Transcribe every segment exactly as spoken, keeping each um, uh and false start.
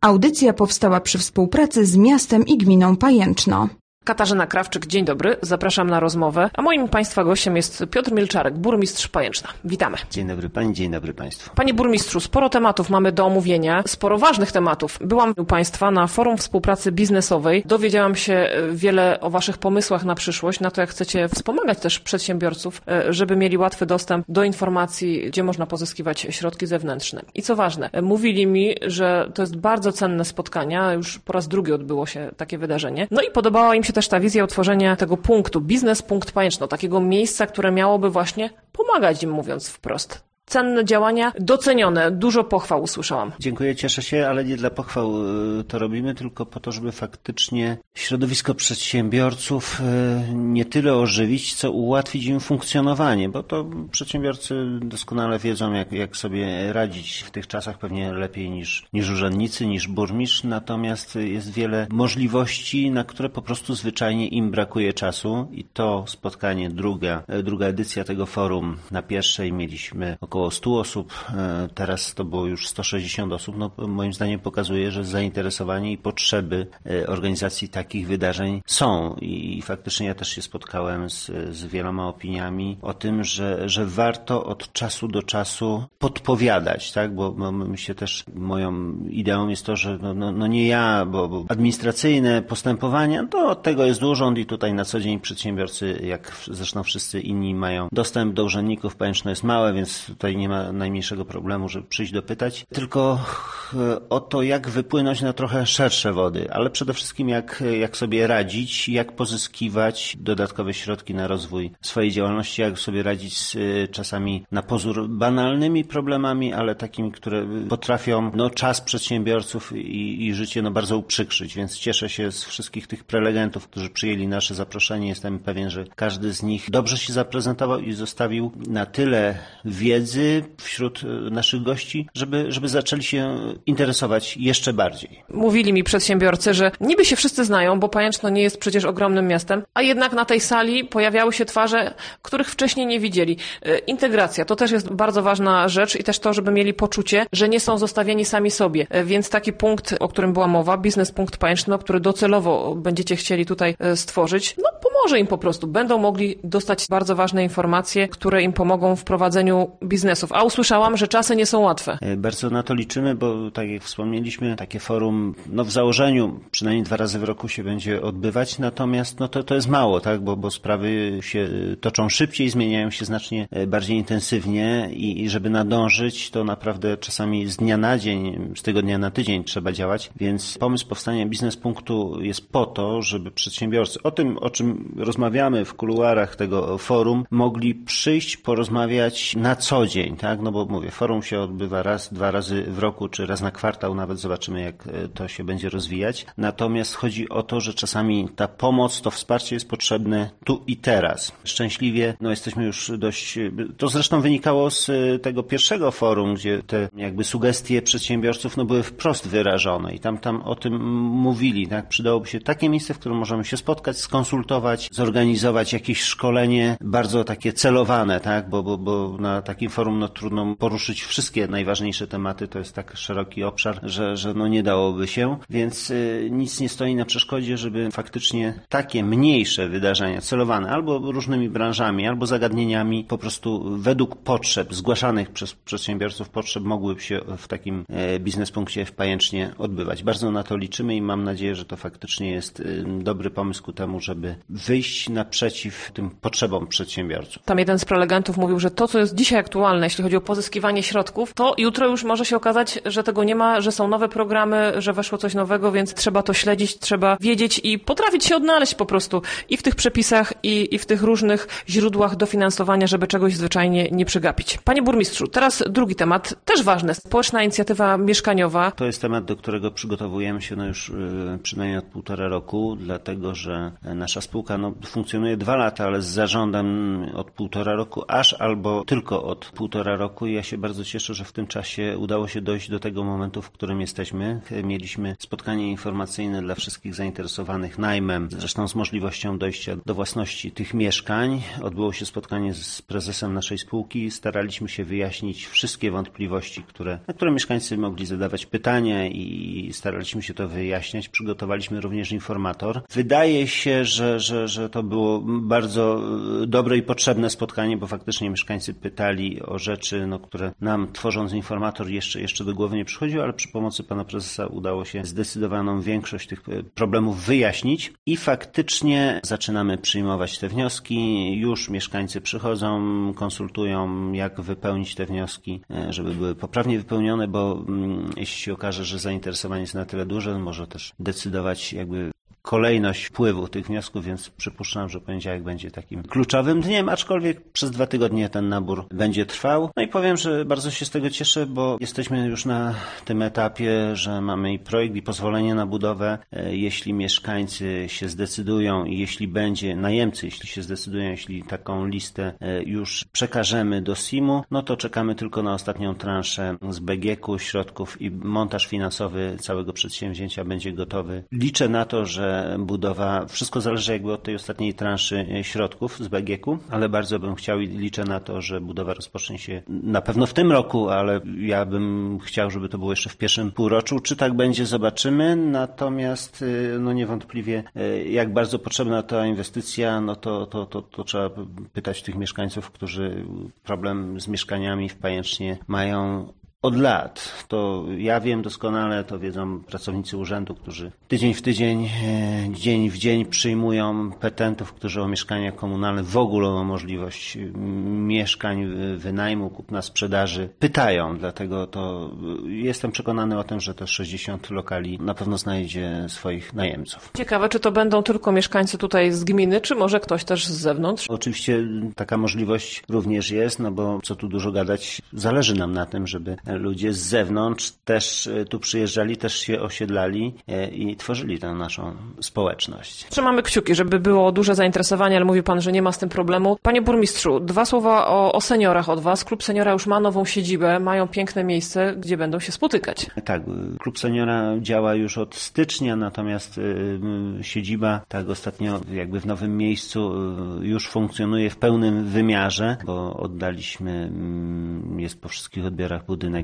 Audycja powstała przy współpracy z miastem i gminą Pajęczno. Katarzyna Krawczyk, dzień dobry, zapraszam na rozmowę, a moim Państwa gościem jest Piotr Milczarek, burmistrz Pajęczna. Witamy. Dzień dobry Pani, dzień dobry Państwu. Panie burmistrzu, sporo tematów mamy do omówienia, sporo ważnych tematów. Byłam u Państwa na Forum Współpracy Biznesowej, dowiedziałam się wiele o Waszych pomysłach na przyszłość, na to jak chcecie wspomagać też przedsiębiorców, żeby mieli łatwy dostęp do informacji, gdzie można pozyskiwać środki zewnętrzne. I co ważne, mówili mi, że to jest bardzo cenne spotkania, już po raz drugi odbyło się takie wydarzenie. No i podobała im się też ta wizja utworzenia tego punktu, Biznes Punkt Pajęczno, takiego miejsca, które miałoby właśnie pomagać im, mówiąc wprost. Cenne działania, docenione, dużo pochwał usłyszałam. Dziękuję, cieszę się, ale nie dla pochwał to robimy, tylko po to, żeby faktycznie środowisko przedsiębiorców nie tyle ożywić, co ułatwić im funkcjonowanie, bo to przedsiębiorcy doskonale wiedzą, jak, jak sobie radzić w tych czasach, pewnie lepiej niż, niż urzędnicy, niż burmistrz, natomiast jest wiele możliwości, na które po prostu zwyczajnie im brakuje czasu i to spotkanie, druga, druga edycja tego forum, na pierwszej mieliśmy około około stu osób, teraz to było już sto sześćdziesiąt osób, no moim zdaniem pokazuje, że zainteresowanie i potrzeby organizacji takich wydarzeń są i faktycznie ja też się spotkałem z, z wieloma opiniami o tym, że, że warto od czasu do czasu podpowiadać, tak, bo, bo myślę też, moją ideą jest to, że no, no, no nie ja, bo, bo administracyjne postępowania, to od tego jest urząd i tutaj na co dzień przedsiębiorcy, jak zresztą wszyscy inni, mają dostęp do urzędników, Pajęczno jest małe, więc tutaj nie ma najmniejszego problemu, żeby przyjść dopytać, tylko o to, jak wypłynąć na trochę szersze wody, ale przede wszystkim jak, jak sobie radzić, jak pozyskiwać dodatkowe środki na rozwój swojej działalności, jak sobie radzić z czasami na pozór banalnymi problemami, ale takimi, które potrafią no, czas przedsiębiorców i, i życie no, bardzo uprzykrzyć, więc cieszę się z wszystkich tych prelegentów, którzy przyjęli nasze zaproszenie. Jestem pewien, że każdy z nich dobrze się zaprezentował i zostawił na tyle wiedzy wśród naszych gości, żeby, żeby zaczęli się interesować jeszcze bardziej. Mówili mi przedsiębiorcy, że niby się wszyscy znają, bo Pajęczno nie jest przecież ogromnym miastem, a jednak na tej sali pojawiały się twarze, których wcześniej nie widzieli. Integracja to też jest bardzo ważna rzecz i też to, żeby mieli poczucie, że nie są zostawieni sami sobie. Więc taki punkt, o którym była mowa, Biznes Punkt Pajęczno, który docelowo będziecie chcieli tutaj stworzyć, no pomoże im po prostu. Będą mogli dostać bardzo ważne informacje, które im pomogą w prowadzeniu biznesów. A usłyszałam, że czasy nie są łatwe. Bardzo na to liczymy, bo tak jak wspomnieliśmy, takie forum no w założeniu przynajmniej dwa razy w roku się będzie odbywać, natomiast no to, to jest mało, tak, bo, bo sprawy się toczą szybciej, zmieniają się znacznie bardziej intensywnie i, i żeby nadążyć, to naprawdę czasami z dnia na dzień, z tygodnia na tydzień trzeba działać, więc pomysł powstania Biznes Punktu jest po to, żeby przedsiębiorcy o tym, o czym rozmawiamy w kuluarach tego forum, mogli przyjść, porozmawiać na co dzień, tak? No bo mówię, forum się odbywa raz, dwa razy w roku, czy raz na kwartał, nawet zobaczymy, jak to się będzie rozwijać. Natomiast chodzi o to, że czasami ta pomoc, to wsparcie jest potrzebne tu i teraz. Szczęśliwie, no jesteśmy już dość, to zresztą wynikało z tego pierwszego forum, gdzie te jakby sugestie przedsiębiorców, no były wprost wyrażone i tam, tam o tym mówili, tak? Przydałoby się takie miejsce, w którym możemy się spotkać, skonsultować, zorganizować jakieś szkolenie bardzo takie celowane, tak? Bo, bo, bo na takim forum no, trudno poruszyć wszystkie najważniejsze tematy, to jest tak szeroki obszar, że, że no, nie dałoby się, więc y, nic nie stoi na przeszkodzie, żeby faktycznie takie mniejsze wydarzenia celowane albo różnymi branżami, albo zagadnieniami po prostu według potrzeb, zgłaszanych przez przedsiębiorców potrzeb mogłyby się w takim y, biznespunkcie w Pajęcznie odbywać. Bardzo na to liczymy i mam nadzieję, że to faktycznie jest y, dobry pomysł ku temu, żeby wyjść naprzeciw tym potrzebom przedsiębiorców. Tam jeden z prelegentów mówił, że to, co jest dzisiaj aktualne, jeśli chodzi o pozyskiwanie środków, to jutro już może się okazać, że tego nie ma, że są nowe programy, że weszło coś nowego, więc trzeba to śledzić, trzeba wiedzieć i potrafić się odnaleźć po prostu i w tych przepisach, i, i w tych różnych źródłach dofinansowania, żeby czegoś zwyczajnie nie przegapić. Panie burmistrzu, teraz drugi temat, też ważny, społeczna inicjatywa mieszkaniowa. To jest temat, do którego przygotowujemy się no już przynajmniej od półtora roku, dlatego że nasza spółka spółka no, funkcjonuje dwa lata, ale z zarządem od półtora roku, aż albo tylko od półtora roku. I ja się bardzo cieszę, że w tym czasie udało się dojść do tego momentu, w którym jesteśmy. Mieliśmy spotkanie informacyjne dla wszystkich zainteresowanych najmem, zresztą z możliwością dojścia do własności tych mieszkań. Odbyło się spotkanie z prezesem naszej spółki. Staraliśmy się wyjaśnić wszystkie wątpliwości, które, na które mieszkańcy mogli zadawać pytania i staraliśmy się to wyjaśniać. Przygotowaliśmy również informator. Wydaje się, że, że, że to było bardzo dobre i potrzebne spotkanie, bo faktycznie mieszkańcy pytali o rzeczy, no, które nam, tworząc informator, jeszcze, jeszcze do głowy nie przychodziły, ale przy pomocy pana prezesa udało się zdecydowaną większość tych problemów wyjaśnić i faktycznie zaczynamy przyjmować te wnioski. Już mieszkańcy przychodzą, konsultują, jak wypełnić te wnioski, żeby były poprawnie wypełnione, bo mm, jeśli się okaże, że zainteresowanie jest na tyle duże, może też decydować jakby kolejność wpływu tych wniosków, więc przypuszczam, że poniedziałek będzie takim kluczowym dniem, aczkolwiek przez dwa tygodnie ten nabór będzie trwał. No i powiem, że bardzo się z tego cieszę, bo jesteśmy już na tym etapie, że mamy i projekt, i pozwolenie na budowę. Jeśli mieszkańcy się zdecydują i jeśli będzie, najemcy, jeśli się zdecydują, jeśli taką listę już przekażemy do S I M-u, no to czekamy tylko na ostatnią transzę z B G K u, środków i montaż finansowy całego przedsięwzięcia będzie gotowy. Liczę na to, że budowa, wszystko zależy jakby od tej ostatniej transzy środków z B G K u, ale bardzo bym chciał i liczę na to, że budowa rozpocznie się na pewno w tym roku, ale ja bym chciał, żeby to było jeszcze w pierwszym półroczu. Czy tak będzie, zobaczymy. Natomiast no niewątpliwie jak bardzo potrzebna ta inwestycja, no to, to, to, to trzeba pytać tych mieszkańców, którzy problem z mieszkaniami w Pajęcznie mają od lat. To ja wiem doskonale, to wiedzą pracownicy urzędu, którzy tydzień w tydzień, dzień w dzień przyjmują petentów, którzy o mieszkania komunalne, w ogóle o możliwość mieszkań, wynajmu, kupna, sprzedaży pytają. Dlatego to jestem przekonany o tym, że te sześćdziesiąt lokali na pewno znajdzie swoich najemców. Ciekawe, czy to będą tylko mieszkańcy tutaj z gminy, czy może ktoś też z zewnątrz? Oczywiście taka możliwość również jest, no bo co tu dużo gadać, zależy nam na tym, żeby ludzie z zewnątrz też tu przyjeżdżali, też się osiedlali i tworzyli tę naszą społeczność. Trzymamy kciuki, żeby było duże zainteresowanie, ale mówi pan, że nie ma z tym problemu. Panie burmistrzu, dwa słowa o, o seniorach od was. Klub Seniora już ma nową siedzibę, mają piękne miejsce, gdzie będą się spotykać. Tak, Klub Seniora działa już od stycznia, natomiast y, siedziba tak ostatnio jakby w nowym miejscu y, już funkcjonuje w pełnym wymiarze, bo oddaliśmy, y, jest po wszystkich odbiorach budynek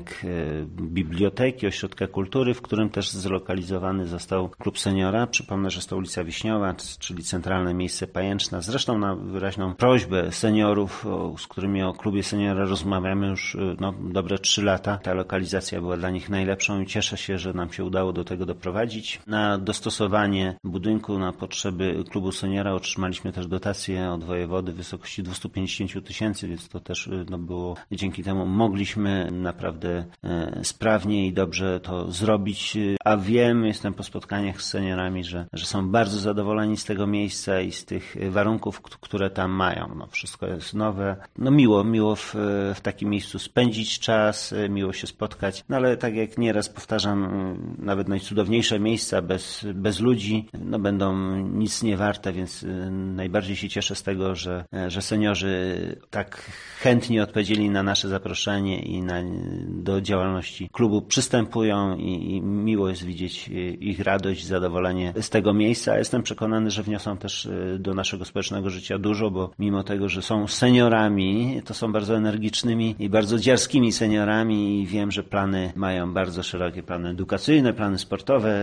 biblioteki, ośrodka kultury, w którym też zlokalizowany został Klub Seniora. Przypomnę, że jest to ulica Wiśniowa, czyli centralne miejsce Pajęczna. Zresztą na wyraźną prośbę seniorów, z którymi o Klubie Seniora rozmawiamy już no, dobre trzy lata. Ta lokalizacja była dla nich najlepszą i cieszę się, że nam się udało do tego doprowadzić. Na dostosowanie budynku na potrzeby Klubu Seniora otrzymaliśmy też dotację od wojewody w wysokości dwieście pięćdziesiąt tysięcy, więc to też no, było, dzięki temu mogliśmy naprawdę sprawnie i dobrze to zrobić, a wiem, jestem po spotkaniach z seniorami, że, że są bardzo zadowoleni z tego miejsca i z tych warunków, które tam mają. No, wszystko jest nowe. No miło, miło w, w takim miejscu spędzić czas, miło się spotkać, no ale tak jak nieraz powtarzam, nawet najcudowniejsze miejsca bez, bez ludzi, no będą nic nie warte, więc najbardziej się cieszę z tego, że, że seniorzy tak chętnie odpowiedzieli na nasze zaproszenie i na do działalności klubu przystępują i, i miło jest widzieć ich radość, zadowolenie z tego miejsca. Jestem przekonany, że wniosą też do naszego społecznego życia dużo, bo mimo tego, że są seniorami, to są bardzo energicznymi i bardzo dziarskimi seniorami i wiem, że plany mają bardzo szerokie, plany edukacyjne, plany sportowe,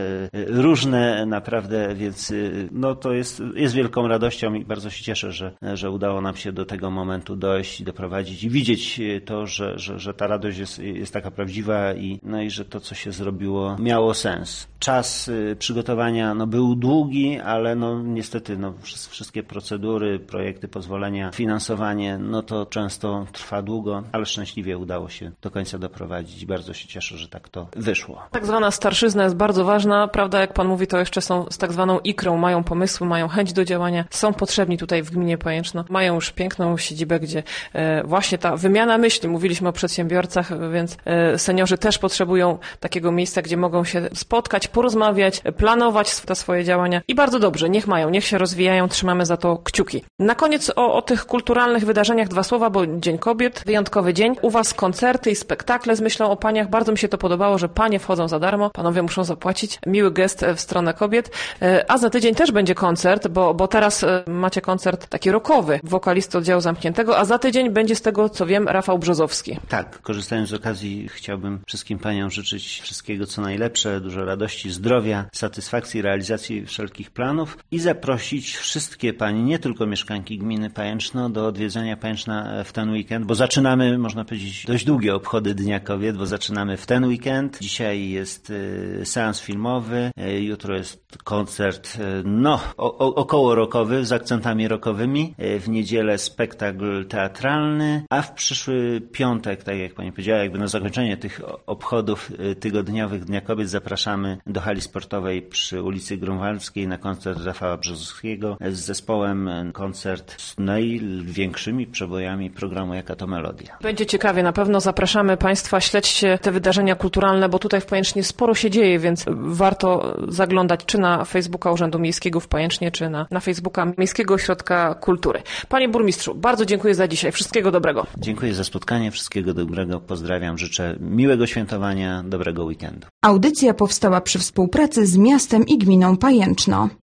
różne naprawdę, więc no to jest, jest wielką radością i bardzo się cieszę, że, że udało nam się do tego momentu dojść i doprowadzić i widzieć to, że, że, że ta radość jest, jest taka prawdziwa i, no i że to, co się zrobiło, miało sens. Czas y, przygotowania no, był długi, ale no niestety no, wszystkie procedury, projekty, pozwolenia, finansowanie, no to często trwa długo, ale szczęśliwie udało się do końca doprowadzić. Bardzo się cieszę, że tak to wyszło. Tak zwana starszyzna jest bardzo ważna, prawda, jak pan mówi, to jeszcze są z tak zwaną ikrą, mają pomysły, mają chęć do działania, są potrzebni tutaj w gminie Pajęczno, mają już piękną siedzibę, gdzie e, właśnie ta wymiana myśli, mówiliśmy o przedsiębiorcach, więc więc seniorzy też potrzebują takiego miejsca, gdzie mogą się spotkać, porozmawiać, planować te swoje działania i bardzo dobrze, niech mają, niech się rozwijają, trzymamy za to kciuki. Na koniec o, o tych kulturalnych wydarzeniach dwa słowa, bo Dzień Kobiet, wyjątkowy dzień. U Was koncerty i spektakle z myślą o paniach. Bardzo mi się to podobało, że panie wchodzą za darmo, panowie muszą zapłacić. Miły gest w stronę kobiet. A za tydzień też będzie koncert, bo, bo teraz macie koncert taki rockowy, wokalisty oddziału zamkniętego, a za tydzień będzie z tego, co wiem, Rafał Brzozowski. Tak, korzystając z okazji chciałbym wszystkim paniom życzyć wszystkiego co najlepsze, dużo radości, zdrowia, satysfakcji, realizacji wszelkich planów i zaprosić wszystkie panie, nie tylko mieszkanki gminy Pajęczno, do odwiedzania Pajęczna w ten weekend, bo zaczynamy, można powiedzieć, dość długie obchody Dnia Kobiet, bo zaczynamy w ten weekend. Dzisiaj jest y, seans filmowy, y, jutro jest koncert, y, no, o, o, około rockowy, z akcentami rockowymi, y, w niedzielę spektakl teatralny, a w przyszły piątek, tak jak pani powiedziała, jakby na zakończenie tych obchodów y, tygodniowych Dnia Kobiet zapraszamy do hali sportowej przy ulicy Grunwaldzkiej na koncert Rafała Brzozowskiego z zespołem, koncert z największymi przebojami programu Jaka to Melodia. Będzie ciekawie, na pewno zapraszamy Państwa, śledźcie te wydarzenia kulturalne, bo tutaj w Pajęcznie sporo się dzieje, więc warto zaglądać czy na Facebooka Urzędu Miejskiego w Pajęcznie, czy na, na Facebooka Miejskiego Ośrodka Kultury. Panie burmistrzu, bardzo dziękuję za dzisiaj. Wszystkiego dobrego. Dziękuję za spotkanie, wszystkiego dobrego, pozdrawiam, życzę miłego świętowania, dobrego weekendu. Audycja powstała przy współpracy z miastem i gminą Pajęczno.